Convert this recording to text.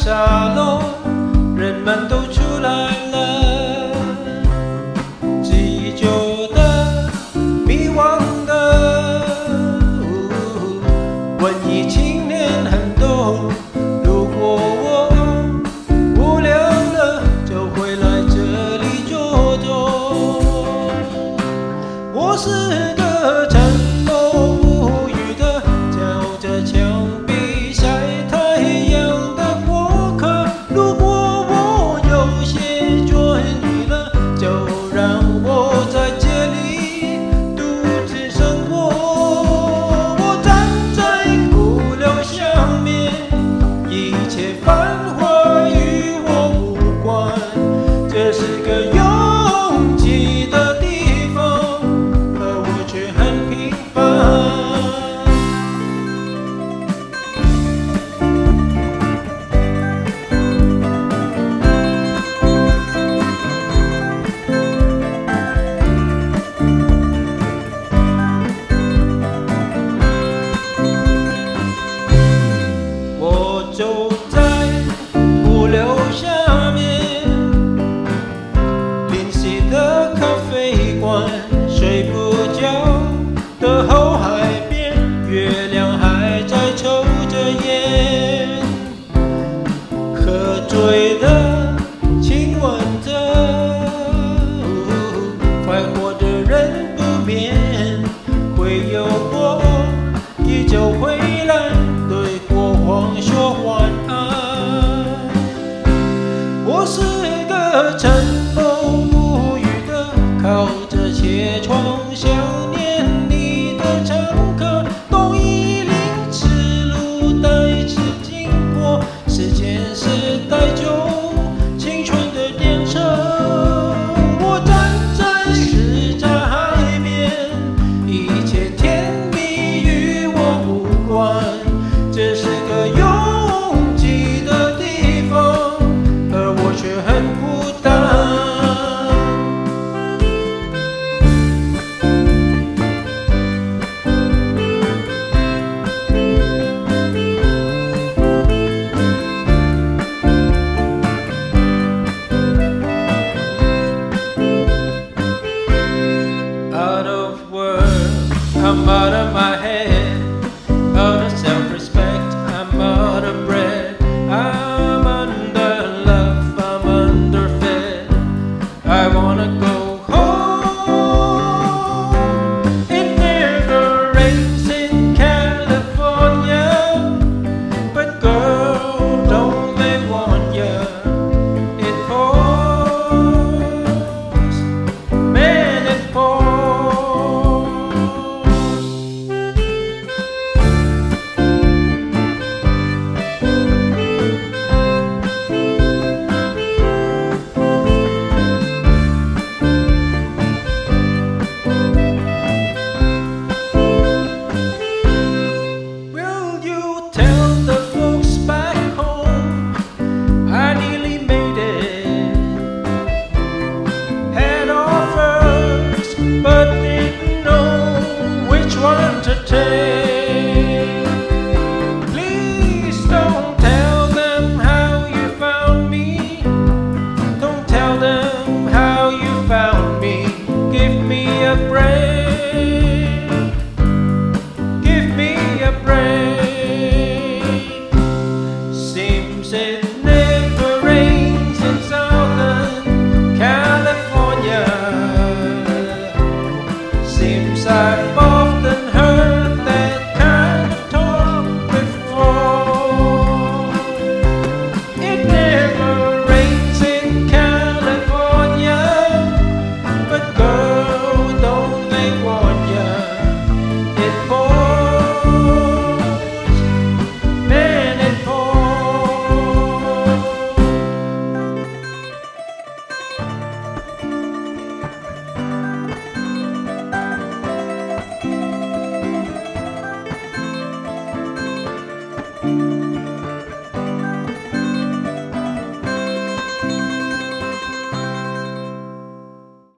沙漏，人们都出来了，记忆旧的、迷惘的，文艺青年很多。如果我无聊了，就会来这里坐坐。我是个沉默无语的，照着墙壁晒太阳的过客。如果我有些专一了，就让我在这里独自生活。我站在古楼下面，一切繁华与我无关。这是个拥挤的地方，可我却很平凡。我走在古楼下面，临溪的咖啡馆，睡不着的后海边，月亮还在抽着烟，喝醉的亲吻着，快活的人不眠，会有我依旧回来，对过往说晚安。我是个沉